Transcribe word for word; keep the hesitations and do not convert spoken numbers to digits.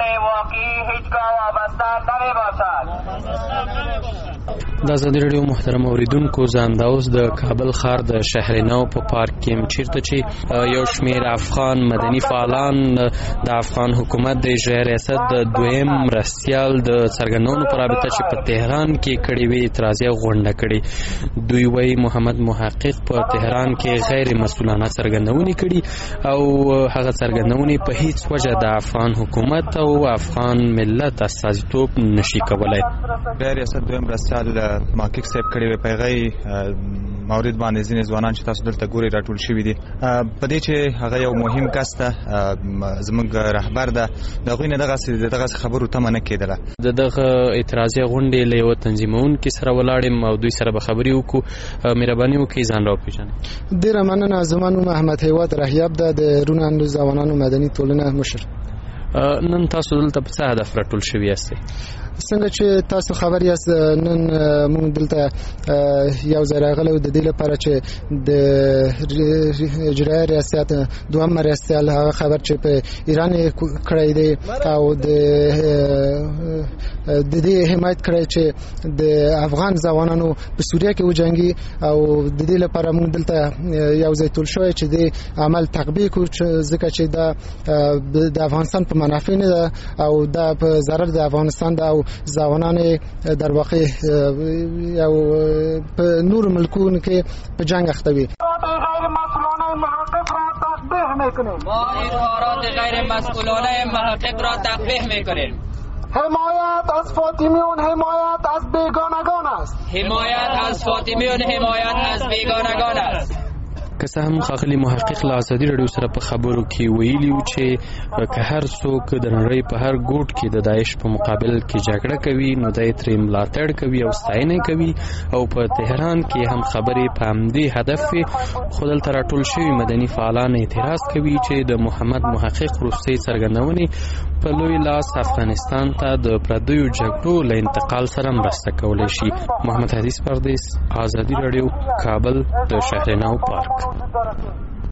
کار واقعی هیچگاه وابسته نمیباشد. د ازادي راډیو محترم اوریدونکو، زه همدا اوس د کابل ښار د شهرنو په پارک کې یم، چیرته چې یو شمېر افغان مدني فعالان د افغان حکومت د اجرایي ریاست د دویم مرستیال د څرګندونو په رابطه چې په تهران کې کړې وې اعتراضیه غونډه کړې. دوی وایي محمد محقق په تهران کې غیر مسؤلانه څرګندونې کړي او هغه څرګندونې په هیڅ وجه د افغان حکومت او افغان ملت استازیتوب نشي کولی. ریاست دویم مرستیال محقق صاحب کړي وې پیغی مورید باندې ځینې ځوانان چې تاسو دلته ګوري راټول شوي دي، په دې چې هغه یو مهم کس ته زموږ رهبر ده، د هغوی نه دغسې د دغسې خبرو تمه نه کېدله. د دغه اعتراضیه غونډې له یوه تنظیمونکي سره ولاړ یم او دوی سره به خبرې وکړو. مهرباني وکړئ ځان راوپېژنئ. ډېره مننه. زما نوم احمد هیواد رهیب ده، د رونانډو ځوانانو مدني ټولنه مشر. نن تاسو دلته په څه هدف راټول شوي یاستئ؟ څنګه چې تاسو خبر یاست، نن موږ دلته یو ځای راغلی د دې لپاره چې د اجرایي ریاست دویم مرستیال هغه خبر چې په ایران کړی دی او د د دې حمایت کړی چې د افغان ځوانانو په سوریه کې وجنګي او د دې لپاره موږ دلته یو ځای ټول شوی چې د عمل تطبیق کړو، ځکه چې دا د افغانستان په منافع نه ده او دا په ضرر د افغانستان ده او ځوانان در واقع یو په نور ملکونو کې په جنگ اخته وي. ما اظهارات غیر مسئولانه محقق را تقبیح میکنیم. حمایت از فاطمیون حمایت از بیگانگان است. حمایت از فاطمیون حمایت از بیگانگان است. که څه هم ښاغلي محقق له ازادي راډیو سره په خبرو کې ویلي وو چې که هر څوک د نړۍ په هر ګوټ کې د داعش په مقابل کې جګړه کوي نو دی ترې ملاتړ کوي او ستاینه کوي او په تهران کې هم خبرې په همدې هدف وي. خو دلته راټول شوي مدني فعالان اعتراض کوي چې د محمد محقق وروستۍ څرګندونې په لوی لاس افغانستان ته د پردیو جګړو له انتقال سره مرسته کولی شي. محمد حدیث پردیس، ازادي راډیو، کابل، د شهرنو پارک.